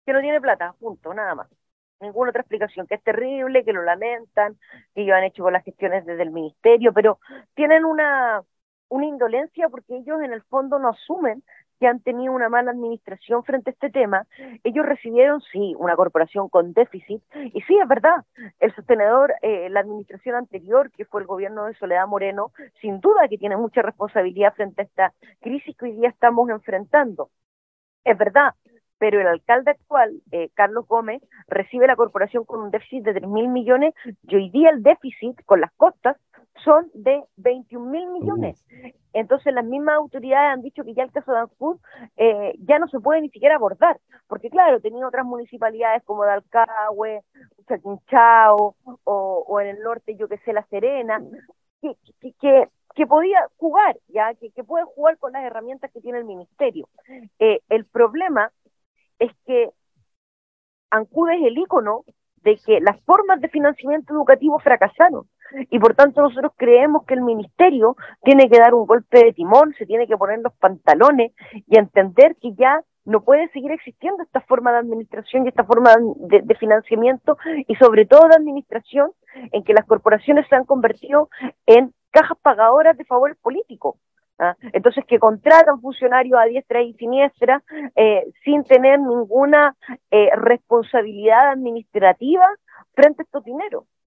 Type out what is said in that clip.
que no tiene plata, punto, nada más. Ninguna otra explicación, que es terrible, que lo lamentan, que ellos han hecho con las gestiones desde el ministerio, pero tienen una indolencia porque ellos en el fondo no asumen que han tenido una mala administración frente a este tema. Ellos recibieron, sí, una corporación con déficit, y sí, es verdad, el sostenedor, la administración anterior, que fue el gobierno de Soledad Moreno, sin duda que tiene mucha responsabilidad frente a esta crisis que hoy día estamos enfrentando. Es verdad, pero el alcalde actual, Carlos Gómez, recibe la corporación con un déficit de 3.000 millones y hoy día el déficit con las costas son de 21.000 millones. Entonces las mismas autoridades han dicho que ya el caso de Ancud ya no se puede ni siquiera abordar, porque claro, tenía otras municipalidades como Dalcahue, Chaquinchao o en el norte, yo que sé, La Serena, que, que, que, que podía jugar, ya que puede jugar con las herramientas que tiene el ministerio. El problema es que Ancud es el ícono de que las formas de financiamiento educativo fracasaron y por tanto nosotros creemos que el ministerio tiene que dar un golpe de timón, se tiene que poner los pantalones y entender que ya no puede seguir existiendo esta forma de administración y esta forma de financiamiento y sobre todo de administración en que las corporaciones se han convertido en cajas pagadoras de favores políticos. ¿Ah? Entonces que contratan funcionarios a diestra y siniestra sin tener ninguna responsabilidad administrativa frente a estos dineros.